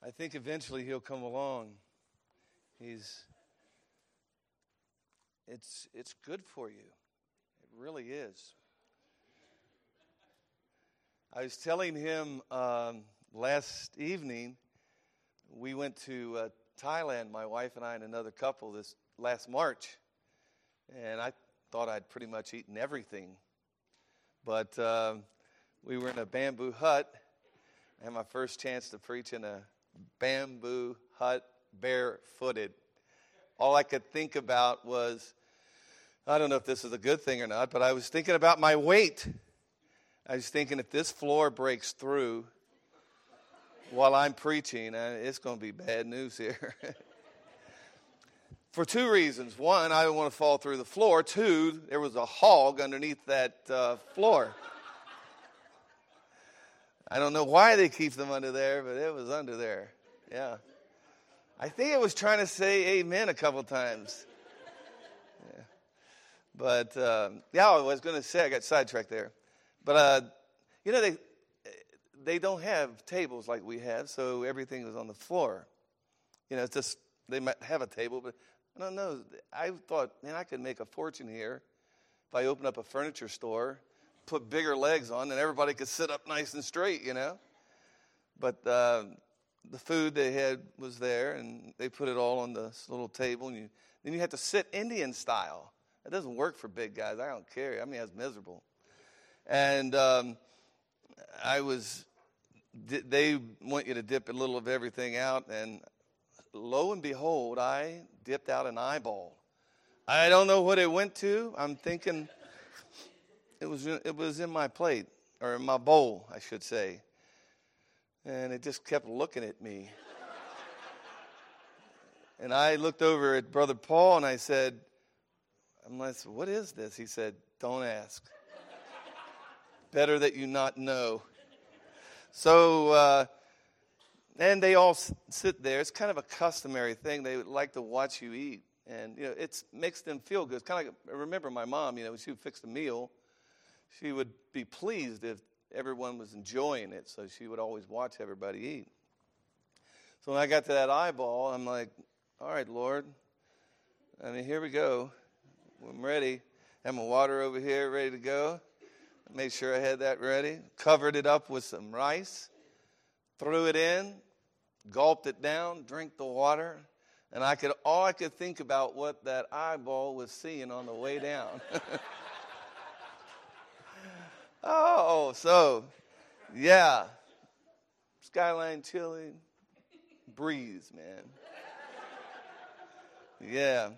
I think eventually he'll come along. It's good for you. It really is. I was telling him last evening, we went to Thailand, my wife and I and another couple, this last March. And I thought I'd pretty much eaten everything. But we were in a bamboo hut. I had my first chance to preach in a bamboo hut, barefooted. All I could think about was, I don't know if this is a good thing or not, but I was thinking about my weight. I was thinking if this floor breaks through while I'm preaching, it's going to be bad news here. For two reasons. One, I didn't want to fall through the floor. Two, there was a hog underneath that floor. I don't know why they keep them under there, but it was under there. Yeah. I think it was trying to say amen a couple times. Yeah. But, I was going to say, I got sidetracked there. But, they don't have tables like we have, so everything was on the floor. It's just, they might have a table, but I don't know. I thought, man, I could make a fortune here if I open up a furniture store, put bigger legs on, and everybody could sit up nice and straight, But the food they had was there, and they put it all on this little table, and then you had to sit Indian style. It doesn't work for big guys. I don't care. I mean, it's miserable. And they want you to dip a little of everything out, and lo and behold, I dipped out an eyeball. I don't know what it went to. I'm thinking it was in my plate, or in my bowl, I should say. And it just kept looking at me. And I looked over at Brother Paul, and I said, what is this? He said, don't ask. Better that you not know. So, and they all sit there. It's kind of a customary thing. They would like to watch you eat. And, it makes them feel good. It's kind of like, I remember my mom, when she would fix a meal, she would be pleased if everyone was enjoying it. So she would always watch everybody eat. So when I got to that eyeball, I'm like, all right, Lord. Here we go. I'm ready. Have my water over here ready to go. I made sure I had that ready. Covered it up with some rice. Threw it in. Gulped it down. Drank the water. And all I could think about what that eyeball was seeing on the way down. Yeah. Skyline chili. Breeze, man. Yeah.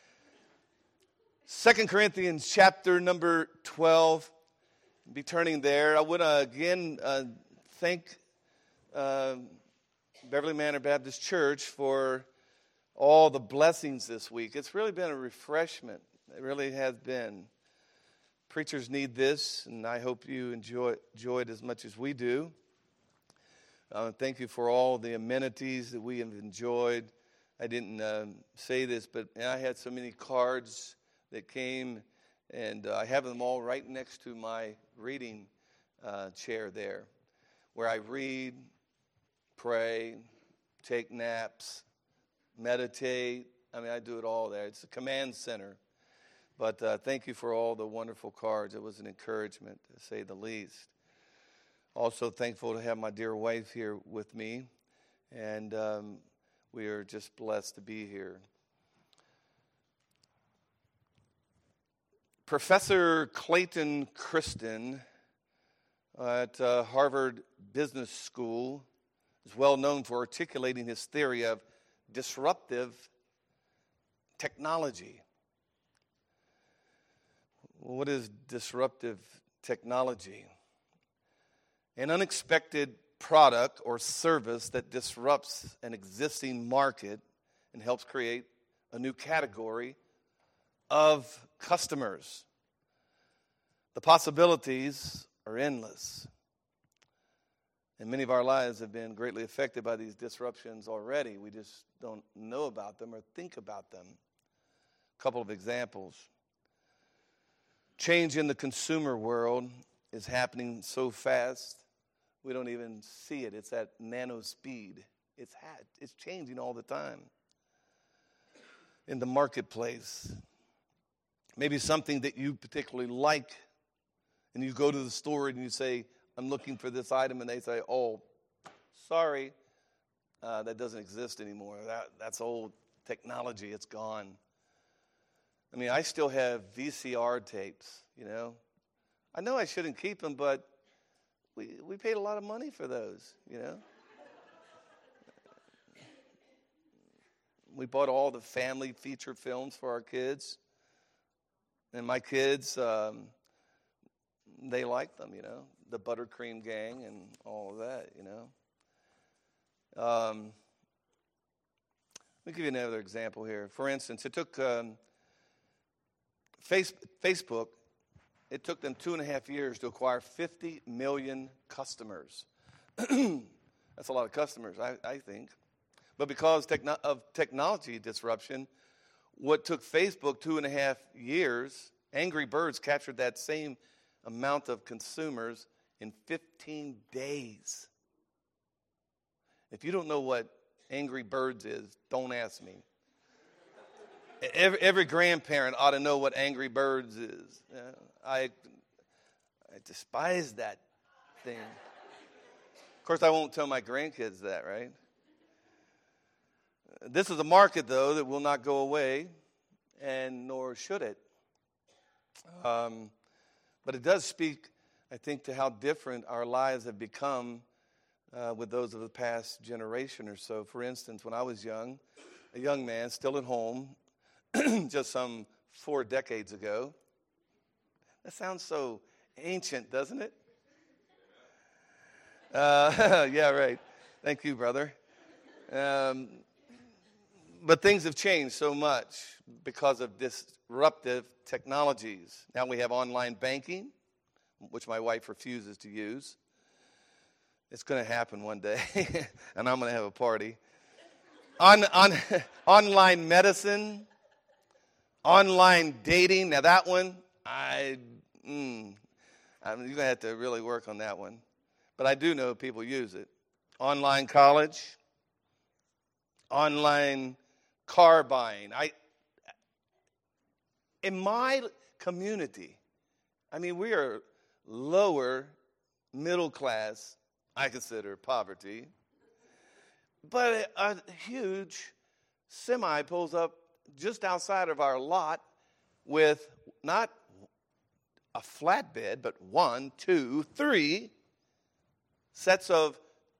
2 Corinthians chapter number 12. Be turning there. I want to again thank Beverly Manor Baptist Church for all the blessings this week. It's really been a refreshment. It really has been. Preachers need this, and I hope you enjoy it as much as we do. Thank you for all the amenities that we have enjoyed. I didn't say this, but I had so many cards that came, and I have them all right next to my reading chair there, where I read, pray, take naps, meditate. I do it all there. It's a command center. But thank you for all the wonderful cards. It was an encouragement, to say the least. Also thankful to have my dear wife here with me, and we are just blessed to be here. Professor Clayton Christen at Harvard Business School is well known for articulating his theory of disruptive technology. What is disruptive technology? An unexpected product or service that disrupts an existing market and helps create a new category of customers. The possibilities are endless. And many of our lives have been greatly affected by these disruptions already. We just don't know about them or think about them. A couple of examples. Change in the consumer world is happening so fast, we don't even see it. It's at nano speed. It's changing all the time in the marketplace. Maybe something that you particularly like, and you go to the store and you say, I'm looking for this item, and they say, oh, sorry, that doesn't exist anymore. That's old technology. It's gone. I mean, I still have VCR tapes, I know I shouldn't keep them, but we paid a lot of money for those, We bought all the family feature films for our kids. And my kids, they like them, the Buttercream Gang and all of that, Let me give you another example here. For instance, it took Facebook, it took them 2.5 years to acquire 50 million customers. That's a lot of customers, I think. But because of technology disruption, what took Facebook 2.5 years, Angry Birds captured that same amount of consumers in 15 days. If you don't know what Angry Birds is, don't ask me. Every grandparent ought to know what Angry Birds is. I despise that thing. Of course, I won't tell my grandkids that, right? This is a market, though, that will not go away, and nor should it. But it does speak, I think, to how different our lives have become with those of the past generation or so. For instance, when I was young, a young man still at home, just some 4 decades ago. That sounds so ancient, doesn't it? Yeah, right. Thank you, brother. But things have changed so much because of disruptive technologies. Now we have online banking, which my wife refuses to use. It's going to happen one day, and I'm going to have a party. Online medicine, online dating. Now that one, you're going to have to really work on that one. But I do know people use it. Online college, online car buying. In my community, we are lower middle class, I consider poverty. But a huge semi pulls up just outside of our lot with not a flatbed, but 1, 2, 3 sets of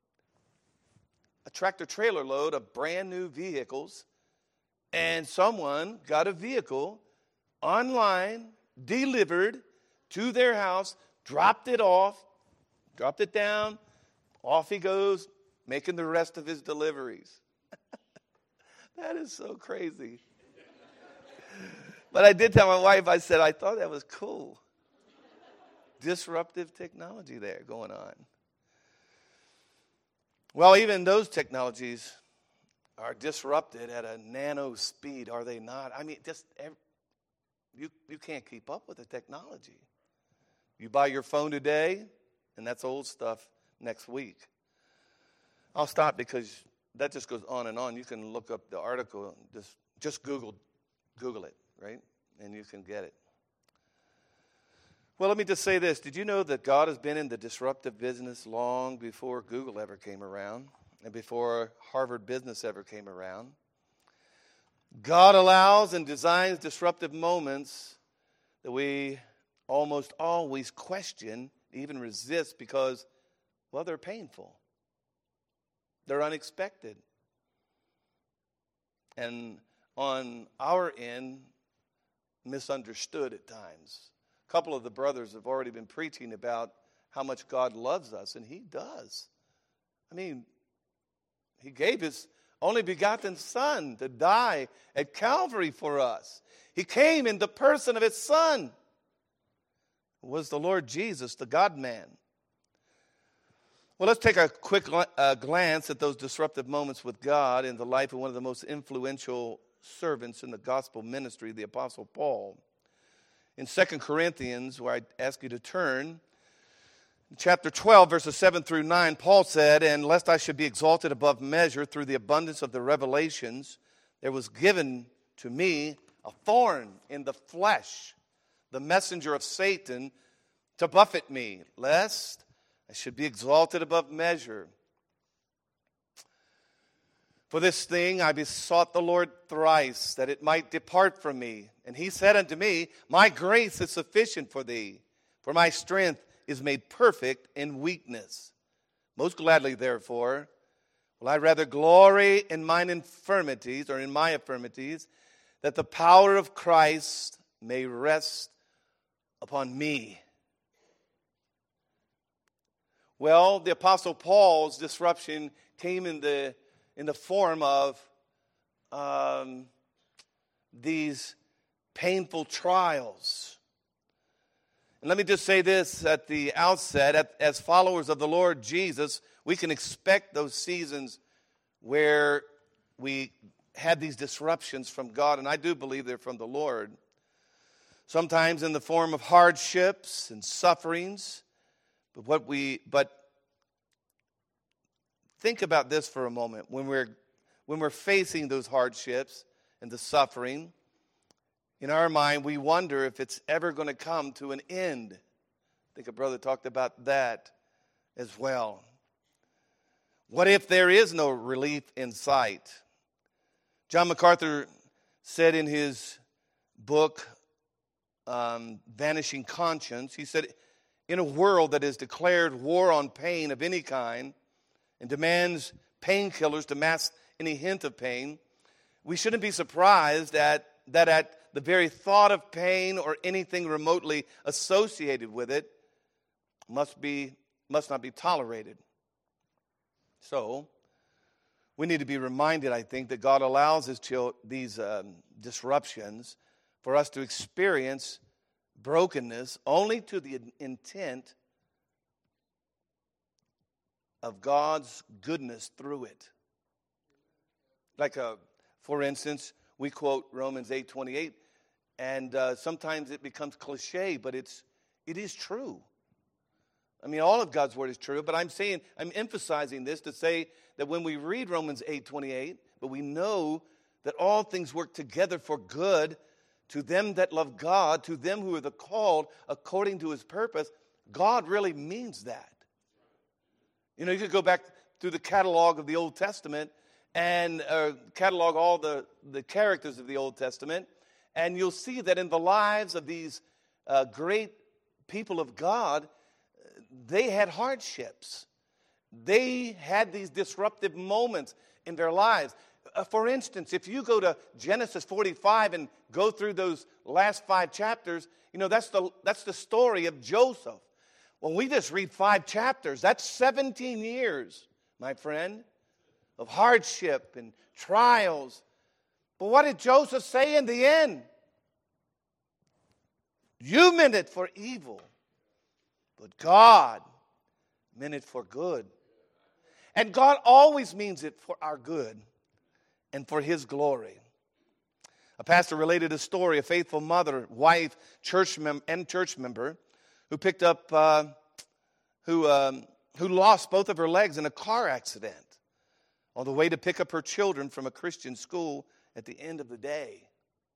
a tractor-trailer load of brand new vehicles. And someone got a vehicle online, delivered to their house, dropped it down, off he goes, making the rest of his deliveries. That is so crazy. But I did tell my wife, I said, I thought that was cool. Disruptive technology there going on. Well, even those technologies are disrupted at a nano speed, are they not? You can't keep up with the technology. You buy your phone today, and that's old stuff next week. I'll stop because that just goes on and on. You can look up the article, just Google it, right? And you can get it. Well, let me just say this. Did you know that God has been in the disruptive business long before Google ever came around and before Harvard Business ever came around? God allows and designs disruptive moments that we almost always question, even resist because, well, they're painful. They're unexpected. And on our end, misunderstood at times. A couple of the brothers have already been preaching about how much God loves us, and He does. He gave His only begotten Son to die at Calvary for us. He came in the person of His Son. It was the Lord Jesus, the God-man. Well, let's take a quick glance at those disruptive moments with God in the life of one of the most influential servants in the gospel ministry, the Apostle Paul. In 2 Corinthians, where I ask you to turn, Chapter 12, verses 7 through 9, Paul said, "And lest I should be exalted above measure through the abundance of the revelations, there was given to me a thorn in the flesh, the messenger of Satan, to buffet me, lest I should be exalted above measure. For this thing I besought the Lord thrice, that it might depart from me. And he said unto me, My grace is sufficient for thee, for my strength is made perfect in weakness. Most gladly, therefore, will I rather glory in mine infirmities, or in my infirmities, that the power of Christ may rest upon me." Well, the Apostle Paul's disruption came in the form of these painful trials. And let me just say this at the outset, as followers of the Lord Jesus, we can expect those seasons where we had these disruptions from God, and I do believe they're from the Lord. Sometimes in the form of hardships and sufferings, but think about this for a moment. When we're facing those hardships and the suffering, in our mind, we wonder if it's ever going to come to an end. I think a brother talked about that as well. What if there is no relief in sight? John MacArthur said in his book, Vanishing Conscience, he said, "In a world that has declared war on pain of any kind and demands painkillers to mask any hint of pain, we shouldn't be surprised that at the very thought of pain or anything remotely associated with it must not be tolerated." So, we need to be reminded, I think, that God allows these disruptions for us to experience brokenness only to the intent of God's goodness through it. For instance, we quote Romans 8:28, and sometimes it becomes cliche, but it is true. I mean, all of God's word is true, but I'm emphasizing this to say that when we read Romans 8:28, but we know that all things work together for good to them that love God, to them who are the called according to his purpose, God really means that. You know, you could go back through the catalog of the Old Testament and catalog all the characters of the Old Testament, and you'll see that in the lives of these great people of God, they had hardships. They had these disruptive moments in their lives. For instance, if you go to Genesis 45 and go through those last 5 chapters, you know, that's the story of Joseph. When we just read 5 chapters, that's 17 years, my friend, of hardship and trials. But what did Joseph say in the end? You meant it for evil, but God meant it for good. And God always means it for our good and for his glory. A pastor related a story, a faithful mother, wife, church member, who picked up, who lost both of her legs in a car accident on the way to pick up her children from a Christian school at the end of the day.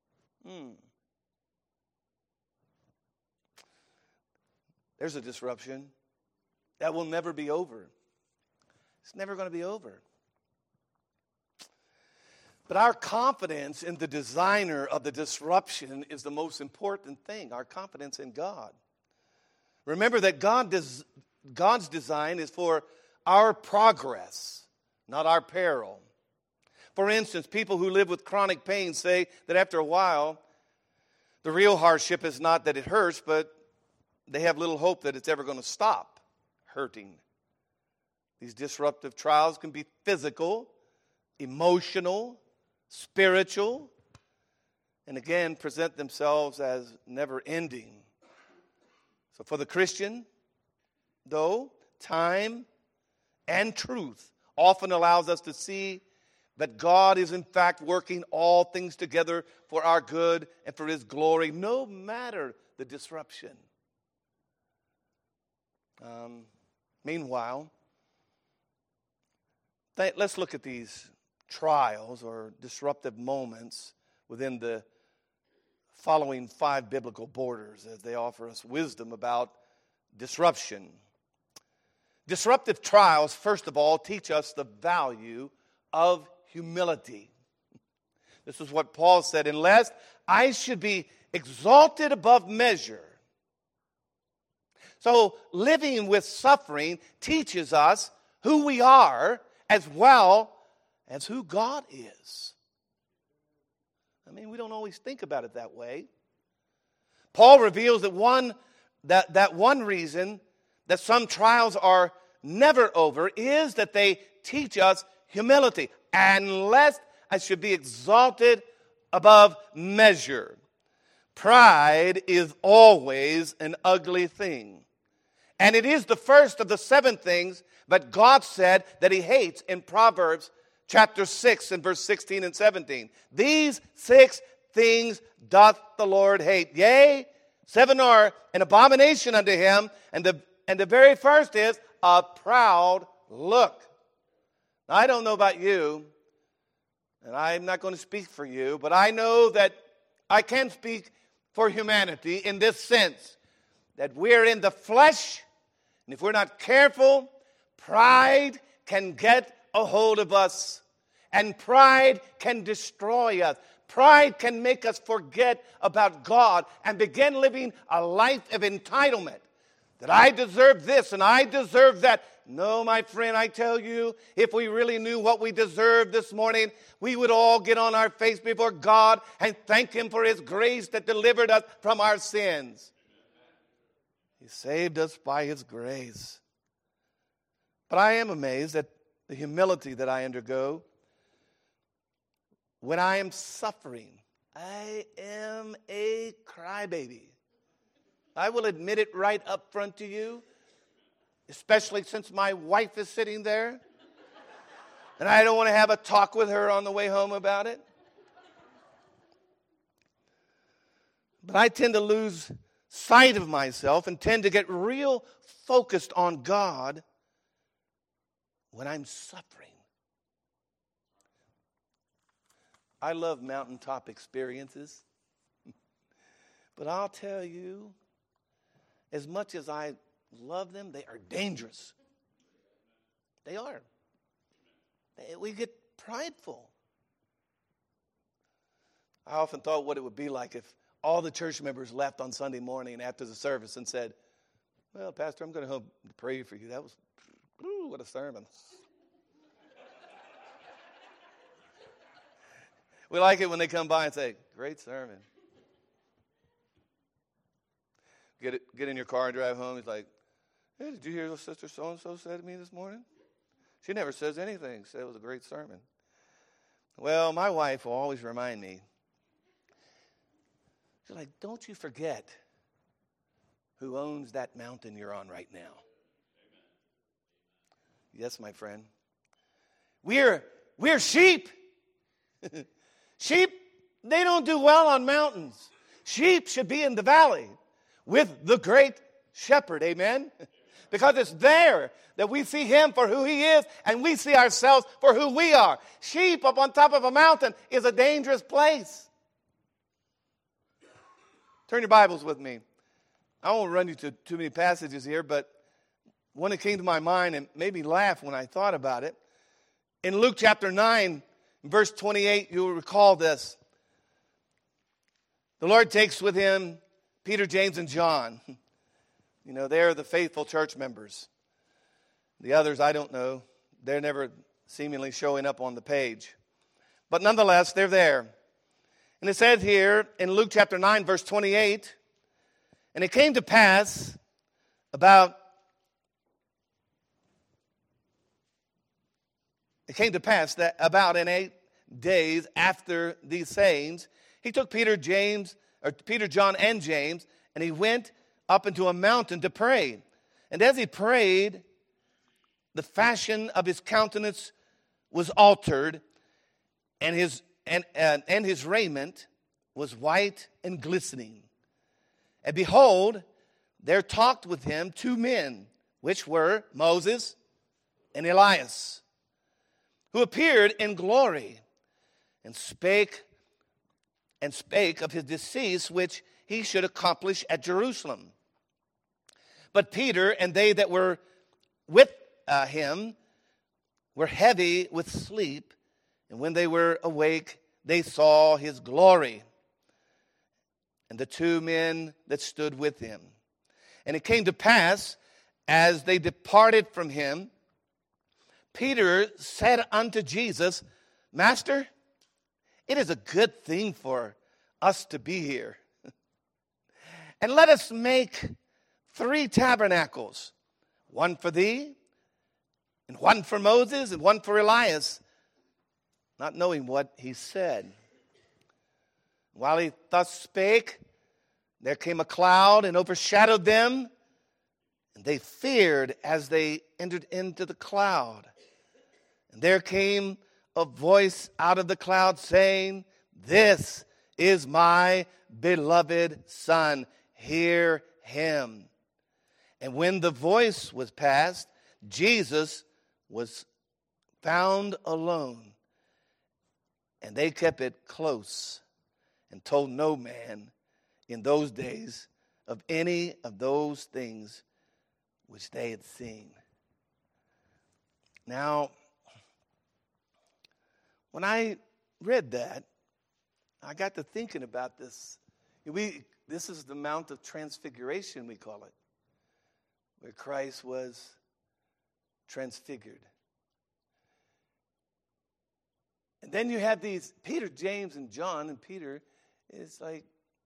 There's a disruption that will never be over. It's never going to be over. But our confidence in the designer of the disruption is the most important thing, our confidence in God. Remember that God's design is for our progress, not our peril. For instance, people who live with chronic pain say that after a while, the real hardship is not that it hurts, but they have little hope that it's ever going to stop hurting. These disruptive trials can be physical, emotional, spiritual, and again present themselves as never ending. So for the Christian, though, time and truth often allows us to see that God is in fact working all things together for our good and for his glory, no matter the disruption. Meanwhile, let's look at these trials or disruptive moments within the following 5 biblical borders as they offer us wisdom about disruption. Disruptive trials, first of all, teach us the value of humility. This is what Paul said, unless I should be exalted above measure. So living with suffering teaches us who we are as well as who God is. I mean, we don't always think about it that way. Paul reveals that one reason that some trials are never over is that they teach us humility. Unless I should be exalted above measure. Pride is always an ugly thing. And it is the first of the 7 things that God said that he hates in Proverbs chapter 6 and verse 16 and 17. These 6 things doth the Lord hate. Yea, 7 are an abomination unto him. And the very first is a proud look. Now, I don't know about you, and I'm not going to speak for you, but I know that I can speak for humanity in this sense, that we're in the flesh, and if we're not careful, pride can get a hold of us, and pride can destroy us. Pride can make us forget about God and begin living a life of entitlement, that I deserve this and I deserve that. No, my friend, I tell you, if we really knew what we deserved this morning, we would all get on our face before God and thank him for his grace that delivered us from our sins. He saved us by his grace. But I am amazed at the humility that I undergo when I am suffering. I am a crybaby. I will admit it right up front to you, especially since my wife is sitting there, and I don't want to have a talk with her on the way home about it. But I tend to lose sight of myself and tend to get real focused on God when I'm suffering. I love mountaintop experiences, but I'll tell you, as much as I love them, they are dangerous. They are. We get prideful. I often thought what it would be like if all the church members left on Sunday morning after the service and said, well, Pastor, I'm going to home to pray for you. That was, what a sermon. We like it when they come by and say, great sermon. Get in your car and drive home. He's like, hey, did you hear what Sister so-and-so said to me this morning? She never says anything. Said it was a great sermon. Well, my wife will always remind me. She's like, don't you forget who owns that mountain you're on right now. Amen. Yes, my friend. We're sheep. Sheep, they don't do well on mountains. Sheep should be in the valley with the great shepherd, amen? Because it's there that we see him for who he is and we see ourselves for who we are. Sheep up on top of a mountain is a dangerous place. Turn your Bibles with me. I won't run you to too many passages here, but one that came to my mind and made me laugh when I thought about it. In Luke chapter 9, verse 28, you'll recall this. The Lord takes with him Peter, James, and John. You know, they're the faithful church members. The others, I don't know. They're never seemingly showing up on the page. But nonetheless, they're there. And it says here in Luke chapter 9, verse 28, and it came to pass that about in 8 days after these sayings, he took Peter, John, and James, and he went up into a mountain to pray. And as he prayed, the fashion of his countenance was altered, and his raiment was white and glistening. And behold, there talked with him 2 men which were Moses and Elias, who appeared in glory and spake of his decease, which he should accomplish at Jerusalem. But Peter and they that were with him were heavy with sleep, and when they were awake, they saw his glory, and the two men that stood with him. And it came to pass, as they departed from him, Peter said unto Jesus, Master, it is a good thing for us to be here. And let us make 3 tabernacles, one for thee, and one for Moses, and one for Elias, not knowing what he said. While he thus spake, there came a cloud and overshadowed them, and they feared as they entered into the cloud. And there came a voice out of the cloud saying, This is my beloved Son, hear him. And when the voice was past, Jesus was found alone, and they kept it close and told no man in those days of any of those things which they had seen. Now, when I read that, I got to thinking about this. This is the Mount of Transfiguration, we call it, where Christ was transfigured. And then you have these, Peter, James, and John, and Peter is like,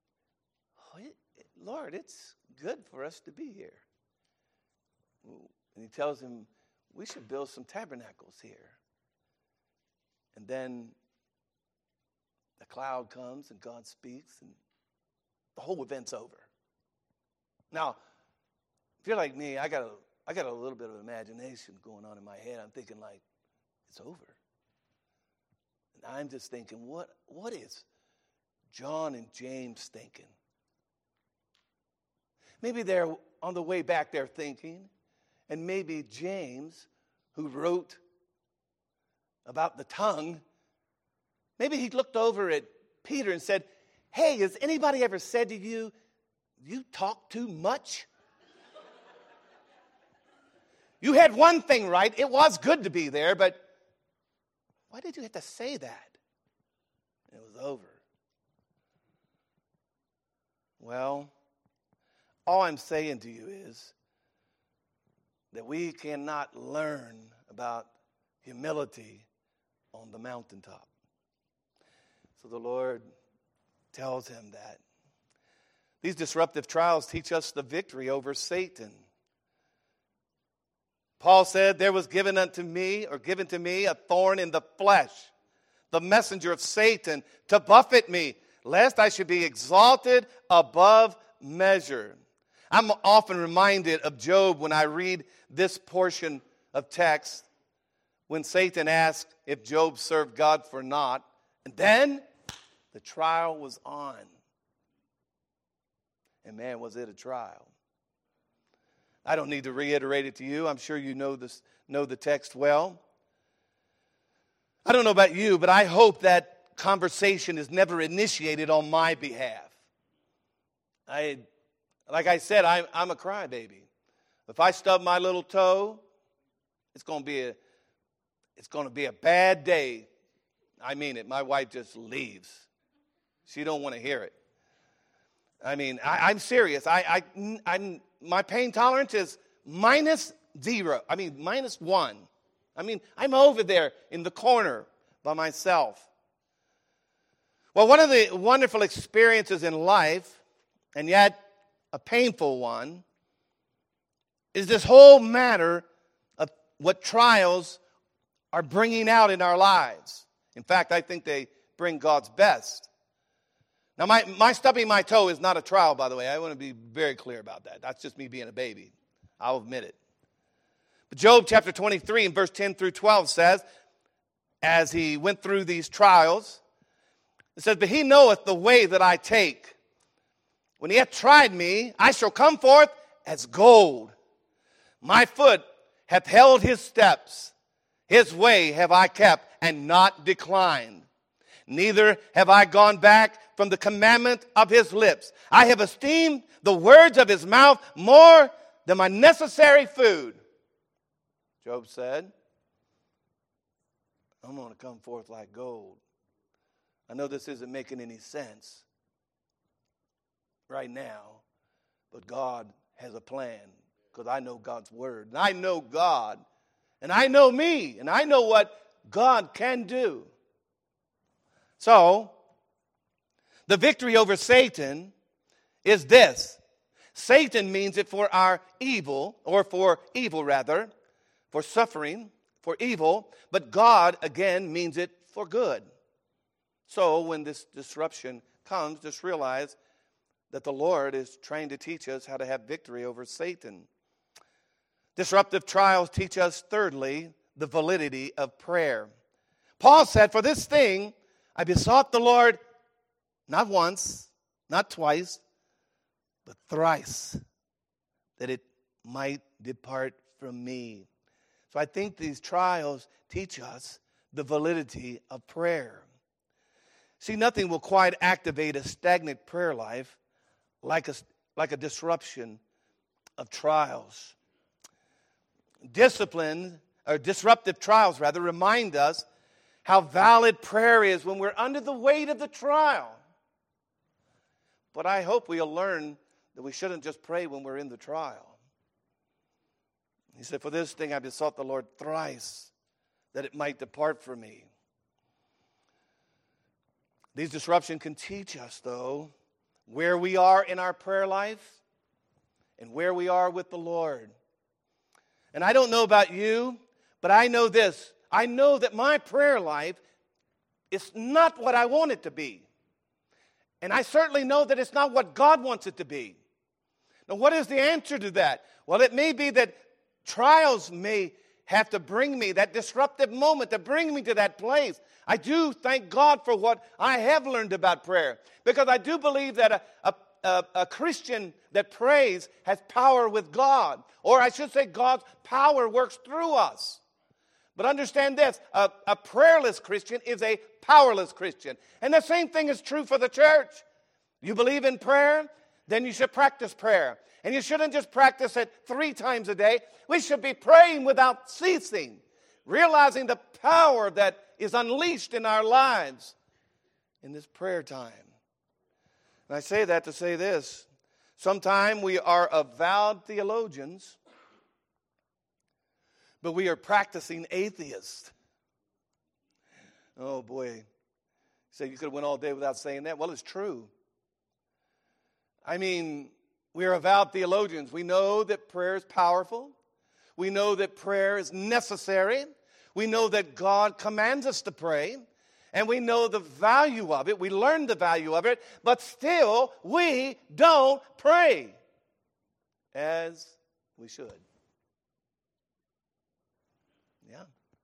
Lord, it's good for us to be here. And he tells him, we should build some tabernacles here. And then the cloud comes and God speaks and the whole event's over. Now, if you're like me, I got a little bit of imagination going on in my head. I'm thinking like, it's over. And I'm just thinking, what is John and James thinking? Maybe they're on the way back there thinking, and maybe James, who wrote about the tongue, maybe he looked over at Peter and said, Hey, has anybody ever said to you, you talk too much? You had one thing right. It was good to be there, but why did you have to say that? It was over. Well, all I'm saying to you is that we cannot learn about humility on the mountaintop. So the Lord tells him that. These disruptive trials teach us the victory over Satan. Paul said, there was given to me a thorn in the flesh, the messenger of Satan, to buffet me, lest I should be exalted above measure. I'm often reminded of Job when I read this portion of text, when Satan asked if Job served God for naught, and then the trial was on. And man, was it a trial. I don't need to reiterate it to you. I'm sure you know the text well. I don't know about you, but I hope that conversation is never initiated on my behalf. Like I said, I'm a crybaby. If I stub my little toe, it's going to be a bad day. I mean it. My wife just leaves. She don't want to hear it. I mean, I'm serious. My pain tolerance is -0. I mean, -1. I mean, I'm over there in the corner by myself. Well, one of the wonderful experiences in life, and yet a painful one, is this whole matter of what trials are bringing out in our lives. In fact, I think they bring God's best. Now, my stubbing my toe is not a trial, by the way. I want to be very clear about that. That's just me being a baby. I'll admit it. But Job chapter 23 and verse 10 through 12 says, as he went through these trials, it says, But he knoweth the way that I take. When he hath tried me, I shall come forth as gold. My foot hath held his steps. His way have I kept and not declined. Neither have I gone back from the commandment of his lips. I have esteemed the words of his mouth more than my necessary food. Job said, I'm going to come forth like gold. I know this isn't making any sense right now, but God has a plan because I know God's word. And I know God, and I know me, and I know what God can do. So, the victory over Satan is this. Satan means it for our evil, or for evil rather, for suffering, for evil, but God, again, means it for good. So when this disruption comes, just realize that the Lord is trying to teach us how to have victory over Satan. Disruptive trials teach us, thirdly, the validity of prayer. Paul said, for this thing I besought the Lord not once, not twice, but thrice, that it might depart from me. So I think these trials teach us the validity of prayer. See, nothing will quite activate a stagnant prayer life like a disruption of trials. Disruptive trials remind us how valid prayer is when we're under the weight of the trial. But I hope we'll learn that we shouldn't just pray when we're in the trial. He said, for this thing I besought the Lord thrice, that it might depart from me. These disruptions can teach us, though, where we are in our prayer life and where we are with the Lord. And I don't know about you, but I know this. I know that my prayer life is not what I want it to be. And I certainly know that it's not what God wants it to be. Now, what is the answer to that? Well, it may be that trials may have to bring me, that disruptive moment to bring me to that place. I do thank God for what I have learned about prayer, because I do believe that a Christian that prays has power with God. Or I should say God's power works through us. But understand this, a prayerless Christian is a powerless Christian. And the same thing is true for the church. You believe in prayer? Then you should practice prayer. And you shouldn't just practice it 3 times a day. We should be praying without ceasing, realizing the power that is unleashed in our lives in this prayer time. And I say that to say this. Sometimes we are avowed theologians, but we are practicing atheists. Oh boy. So you could have went all day without saying that. Well, it's true. I mean, we are avowed theologians. We know that prayer is powerful. We know that prayer is necessary. We know that God commands us to pray. And we know the value of it. We learn the value of it. But still, we don't pray as we should. Yeah.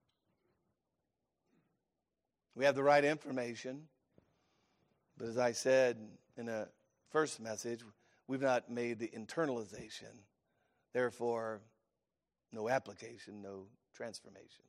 We have the right information. But as I said in a first message, we've not made the internalization. Therefore, no application, no transformation.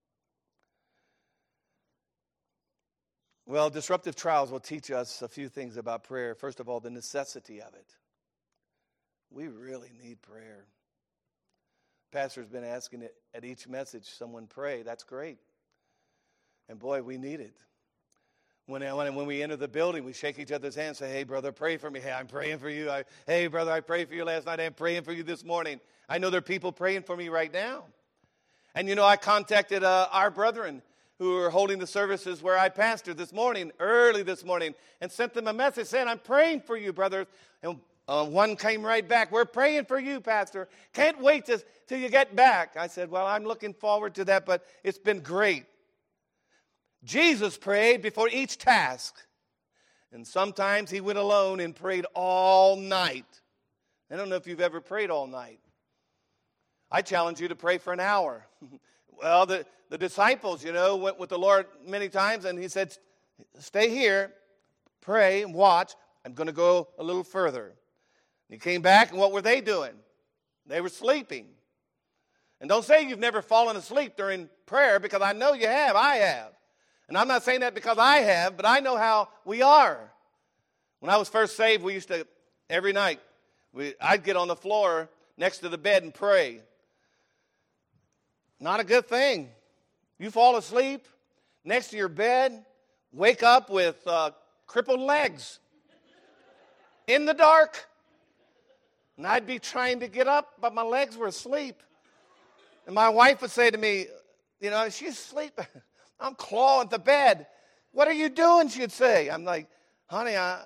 Well, disruptive trials will teach us a few things about prayer. First of all, the necessity of it. We really need prayer. Pastor's been asking it at each message, someone pray. That's great. And boy, we need it. When we enter the building, we shake each other's hands, say, hey, brother, pray for me. Hey, I'm praying for you. Hey, brother, I prayed for you last night. I'm praying for you this morning. I know there are people praying for me right now. And, I contacted our brethren who are holding the services where I pastor this morning, early this morning, and sent them a message saying, I'm praying for you, brothers. And one came right back, we're praying for you, Pastor. Can't wait till you get back. I said, well, I'm looking forward to that, but it's been great. Jesus prayed before each task. And sometimes he went alone and prayed all night. I don't know if you've ever prayed all night. I challenge you to pray for an hour. Well, the disciples, went with the Lord many times, and he said, stay here, pray, and watch. I'm going to go a little further. And he came back, and what were they doing? They were sleeping. And don't say you've never fallen asleep during prayer, because I know you have. I have. And I'm not saying that because I have, but I know how we are. When I was first saved, we used to, every night, I'd get on the floor next to the bed and pray. Not a good thing. You fall asleep next to your bed, wake up with crippled legs in the dark. And I'd be trying to get up, but my legs were asleep. And my wife would say to me, she's asleep. I'm clawing the bed. What are you doing, she'd say. I'm like, honey, how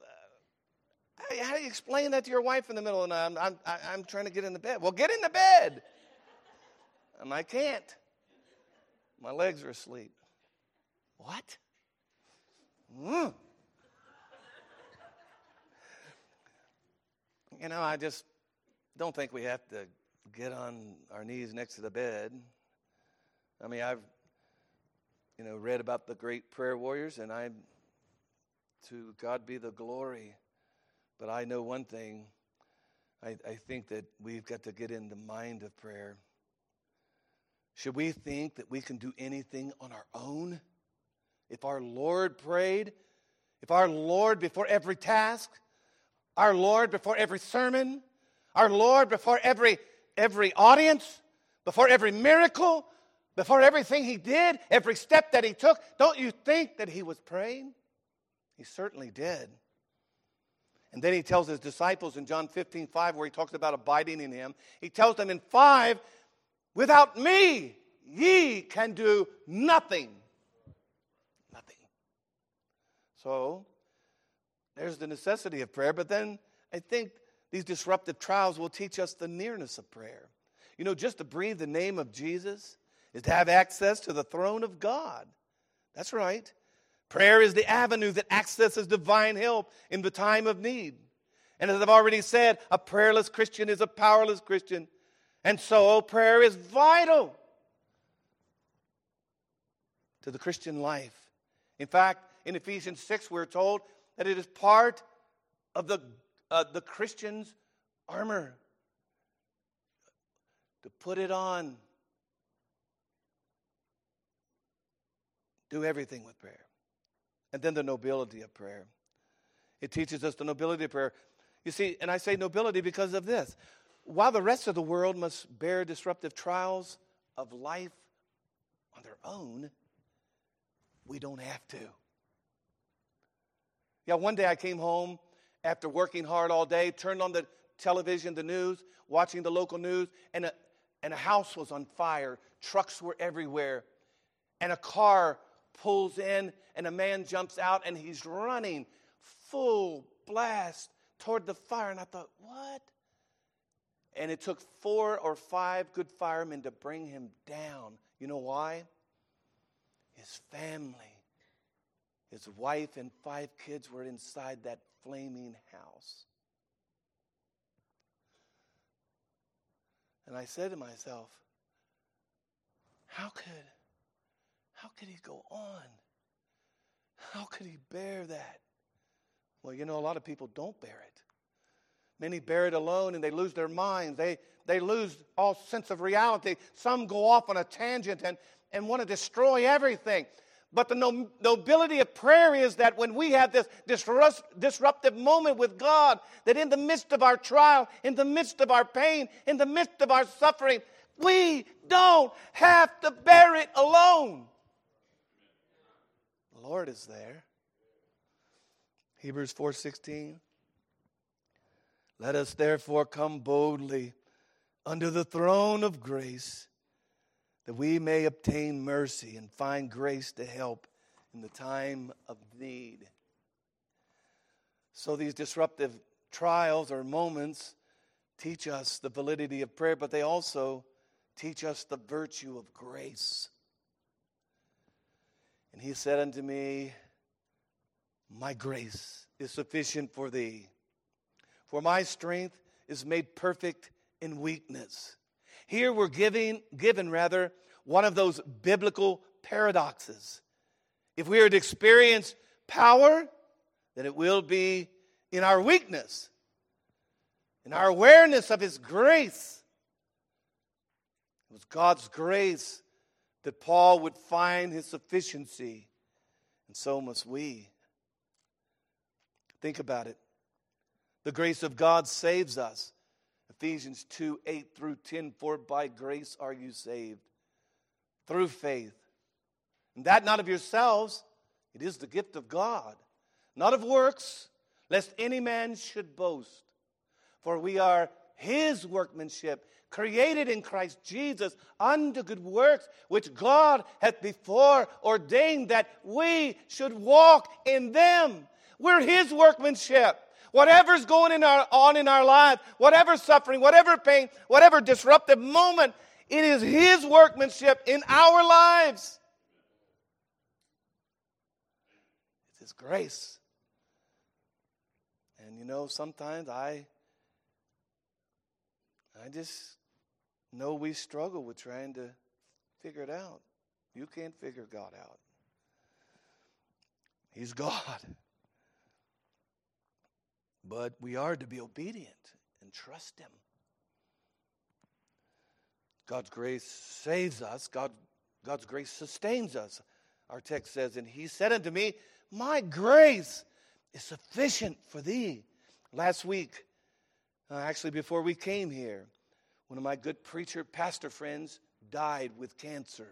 do you explain that to your wife in the middle of the night? I'm trying to get in the bed. Well, get in the bed. And I can't. My legs are asleep. What? I just don't think we have to get on our knees next to the bed. I mean, I've, read about the great prayer warriors, and to God be the glory. But I know one thing. I think that we've got to get in the mind of prayer. Should we think that we can do anything on our own? If our Lord prayed, if our Lord before every task, our Lord before every sermon, our Lord before every audience, before every miracle, before everything he did, every step that he took, don't you think that he was praying? He certainly did. And then he tells his disciples in John 15:5, where he talks about abiding in him, he tells them in 5, without me, ye can do nothing. Nothing. So, there's the necessity of prayer, but then I think these disruptive trials will teach us the nearness of prayer. Just to breathe the name of Jesus is to have access to the throne of God. That's right. Prayer is the avenue that accesses divine help in the time of need. And as I've already said, a prayerless Christian is a powerless Christian. And so prayer is vital to the Christian life. In fact, in Ephesians 6, we're told that it is part of the Christian's armor to put it on. Do everything with prayer. And then the nobility of prayer. It teaches us the nobility of prayer. You see, and I say nobility because of this. While the rest of the world must bear disruptive trials of life on their own, we don't have to. Yeah, one day I came home after working hard all day, turned on the television, the news, watching the local news, and a house was on fire. Trucks were everywhere. And a car pulls in, and a man jumps out, and he's running full blast toward the fire. And I thought, what? And it took 4 or 5 good firemen to bring him down. You know why? His family, his wife and 5 kids were inside that flaming house. And I said to myself, how could he go on? How could he bear that? Well, a lot of people don't bear it. Many bear it alone, and they lose their minds. They lose all sense of reality. Some go off on a tangent and want to destroy everything. But the nobility of prayer is that when we have this disruptive moment with God, that in the midst of our trial, in the midst of our pain, in the midst of our suffering, we don't have to bear it alone. The Lord is there. Hebrews 4:16. Let us therefore come boldly unto the throne of grace, that we may obtain mercy and find grace to help in the time of need. So these disruptive trials or moments teach us the validity of prayer, but they also teach us the virtue of grace. And he said unto me, my grace is sufficient for thee, for my strength is made perfect in weakness. Here we're given one of those biblical paradoxes. If we are to experience power, then it will be in our weakness, in our awareness of his grace. It was God's grace that Paul would find his sufficiency, and so must we. Think about it. The grace of God saves us. Ephesians 2:8-10, for by grace are you saved, through faith. And that not of yourselves, it is the gift of God, not of works, lest any man should boast. For we are his workmanship, created in Christ Jesus unto good works, which God hath before ordained that we should walk in them. We're his workmanship. Whatever's going on in our lives, whatever suffering, whatever pain, whatever disruptive moment, it is his workmanship in our lives. It's his grace. And you know, sometimes I just know we struggle with trying to figure it out. You can't figure God out. He's God. But we are to be obedient and trust him. God's grace saves us. God's grace sustains us. Our text says, and he said unto me, my grace is sufficient for thee. Last week, actually before we came here, one of my good pastor friends died with cancer.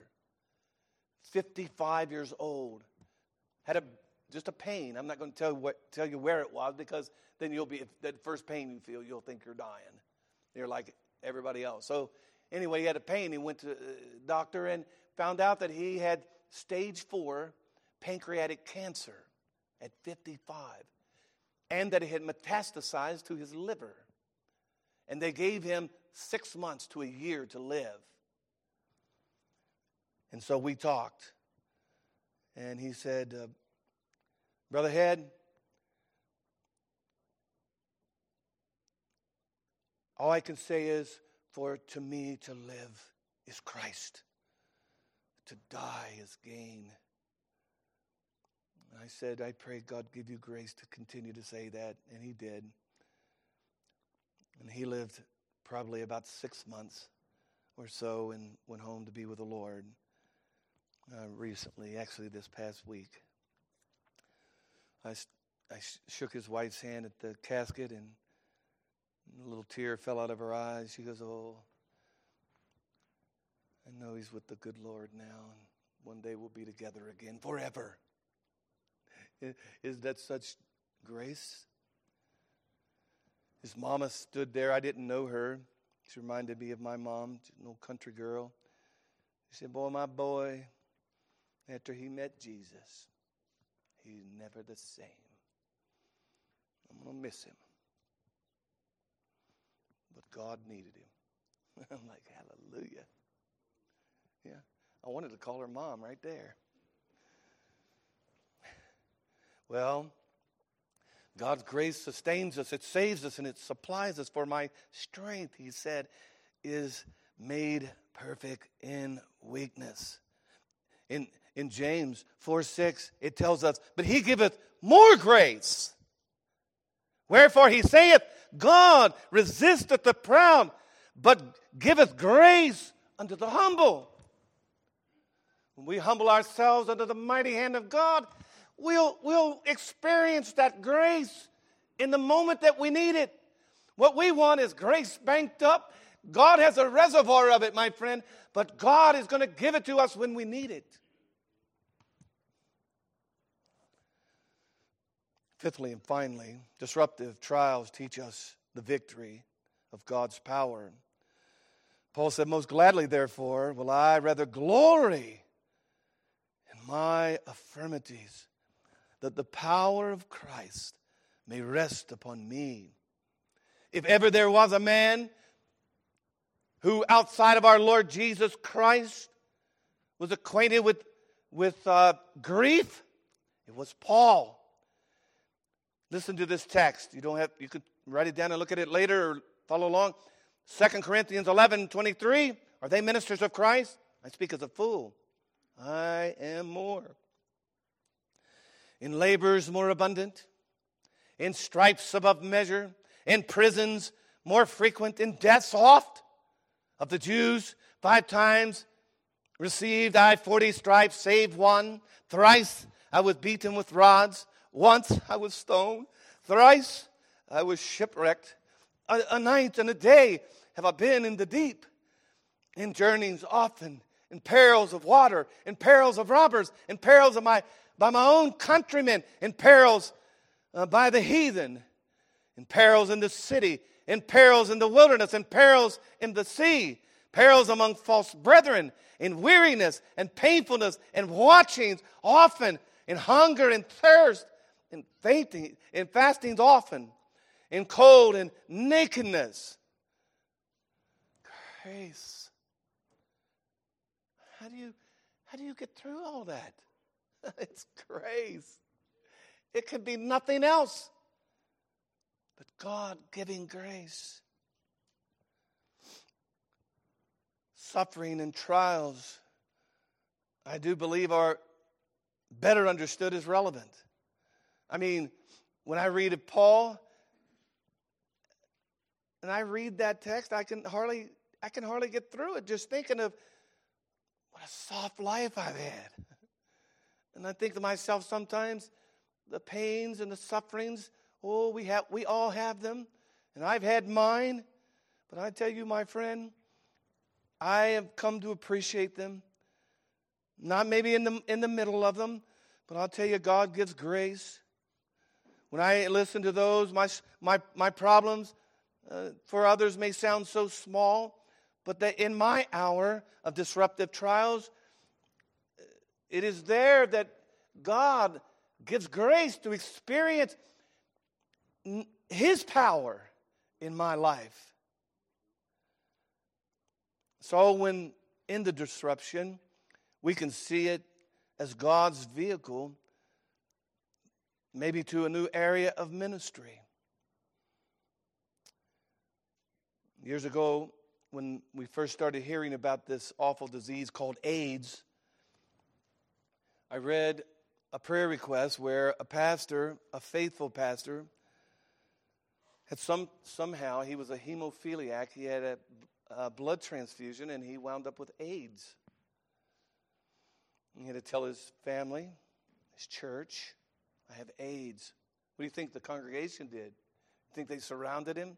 55 years old. Had just a pain. I'm not going to tell you where it was, because then that first pain you feel, you'll think you're dying. You're like everybody else. So anyway, he had a pain. He went to the doctor and found out that he had stage 4 pancreatic cancer at 55. And that it had metastasized to his liver. And they gave him 6 months to a year to live. And so we talked. And he said, Brother Head, all I can say is, for to me to live is Christ. To die is gain. I said, I pray God give you grace to continue to say that. And he did. And he lived probably about 6 months or so and went home to be with the Lord recently, actually this past week. I shook his wife's hand at the casket, and a little tear fell out of her eyes. She goes, oh, I know he's with the good Lord now, and one day we'll be together again forever. Is that such grace? His mama stood there. I didn't know her. She reminded me of my mom, an old country girl. She said, boy, my boy, after he met Jesus, he's never the same. I'm going to miss him. But God needed him. I'm like, hallelujah. Yeah, I wanted to call her mom right there. Well, God's grace sustains us, it saves us, and it supplies us. For my strength, he said, is made perfect in weakness. In James 4:6, it tells us, but he giveth more grace. Wherefore he saith, God resisteth the proud, but giveth grace unto the humble. When we humble ourselves under the mighty hand of God, we'll experience that grace in the moment that we need it. What we want is grace banked up. God has a reservoir of it, my friend, but God is going to give it to us when we need it. Fifthly and finally, disruptive trials teach us the victory of God's power. Paul said, most gladly, therefore, will I rather glory in my infirmities, that the power of Christ may rest upon me. If ever there was a man who outside of our Lord Jesus Christ was acquainted with grief, it was Paul. Listen to this text. You could write it down and look at it later or follow along. 2 Corinthians 11:23. Are they ministers of Christ? I speak as a fool. I am more. In labors more abundant, in stripes above measure, in prisons more frequent, in deaths oft. Of the Jews, 5 times received I 40 stripes, save one. Thrice I was beaten with rods. Once I was stoned. Thrice I was shipwrecked. A night and a day have I been in the deep. In journeyings often, in perils of water, in perils of robbers, in perils by my own countrymen, in perils by the heathen, in perils in the city, in perils in the wilderness, in perils in the sea, perils among false brethren, in weariness and painfulness and watchings often, in hunger and thirst, in fainting, in fastings often, in cold and nakedness. Grace. How do you get through all that? It's grace. It could be nothing else but God giving grace. Suffering and trials, I do believe, are better understood as relevant. I mean, when I read of Paul, and I read that text, I can hardly get through it just thinking of what a soft life I've had. And I think to myself sometimes, the pains and the sufferings, we all have them, and I've had mine. But I tell you, my friend, I have come to appreciate them. Not maybe in the middle of them, but I'll tell you, God gives grace. When I listen to those, my problems for others may sound so small, but that in my hour of disruptive trials, it is there that God gives grace to experience His power in my life. So when in the disruption, we can see it as God's vehicle, maybe to a new area of ministry. Years ago, when we first started hearing about this awful disease called AIDS, I read a prayer request where a pastor, a faithful pastor, had somehow, he was a hemophiliac, he had a blood transfusion, and he wound up with AIDS. He had to tell his family, his church, I have AIDS. What do you think the congregation did? You think they surrounded him?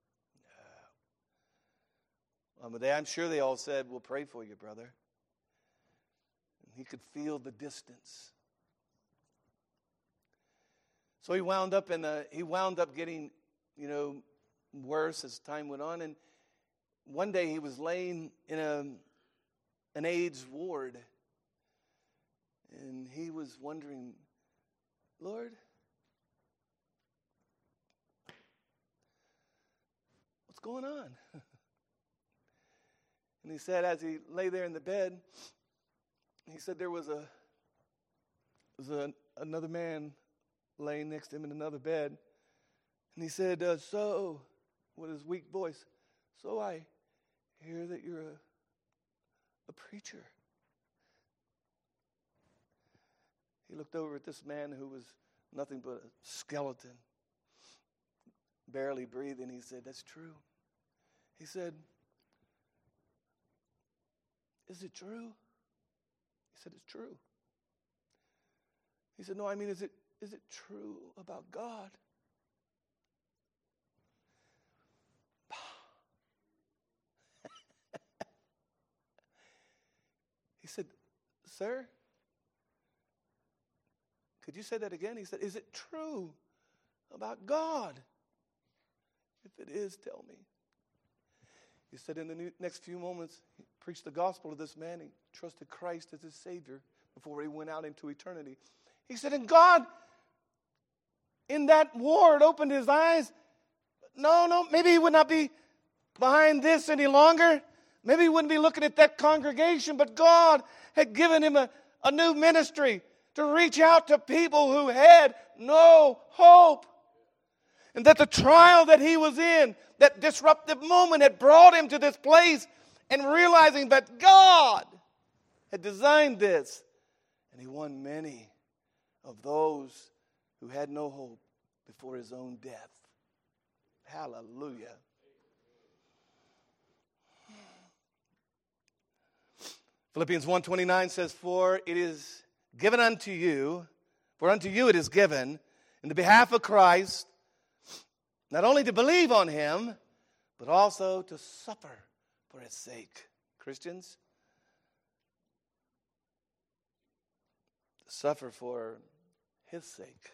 No. But I'm sure they all said, we'll pray for you, brother. And he could feel the distance. So he wound up getting, worse as time went on. And one day he was laying in an AIDS ward. And he was wondering, Lord, what's going on? And he said, as he lay there in the bed, he said there was another man laying next to him in another bed. And he said, so, with his weak voice, so I hear that you're a preacher. He looked over at this man who was nothing but a skeleton, barely breathing. He said, that's true. He said, is it true? He said, it's true. He said, no, I mean, is it true about God? He said, sir, could you say that again? He said, is it true about God? If it is, tell me. He said in the next few moments, he preached the gospel to this man. He trusted Christ as his Savior before he went out into eternity. He said, and God, in that ward, opened his eyes. No, maybe he would not be behind this any longer. Maybe he wouldn't be looking at that congregation, but God had given him a new ministry to reach out to people who had no hope. And that the trial that he was in, that disruptive moment, had brought him to this place, and realizing that God had designed this. And he won many of those who had no hope before his own death. Hallelujah. Philippians 1:29 says, for it is given unto you, for unto you it is given, in the behalf of Christ, not only to believe on him, but also to suffer for his sake. Christians, to suffer for his sake.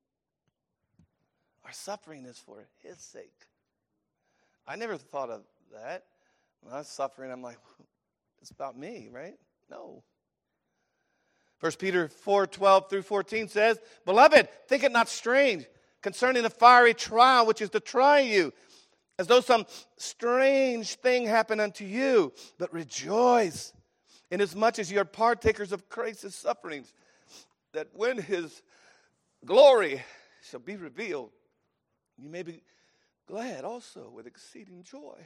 Our suffering is for his sake. I never thought of that. When I was suffering, I'm like, it's about me, right? No. 1 Peter 4:12 through 14 says, beloved, think it not strange concerning the fiery trial which is to try you, as though some strange thing happened unto you. But rejoice, inasmuch as you are partakers of Christ's sufferings, that when his glory shall be revealed, you may be glad also with exceeding joy.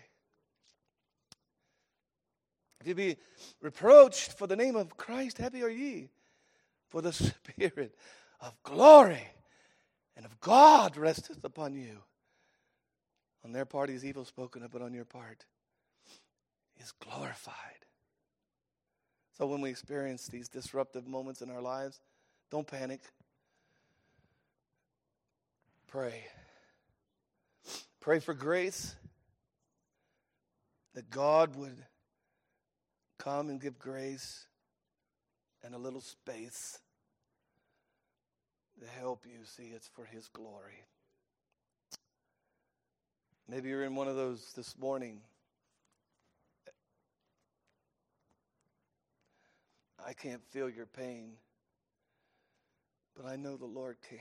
If you be reproached for the name of Christ, happy are ye, for the Spirit of glory and of God resteth upon you. On their part is evil spoken of, but on your part is glorified. So when we experience these disruptive moments in our lives, don't panic. Pray. Pray for grace, that God would come and give grace and a little space to help you see it's for his glory. Maybe you're in one of those this morning. I can't feel your pain, but I know the Lord can.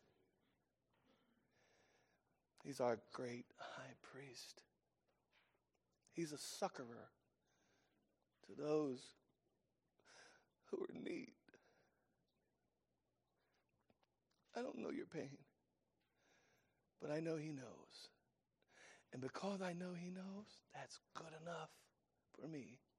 He's our great high priest. He's a succorer to those who are in need. I don't know your pain, but I know he knows. And because I know he knows, that's good enough for me.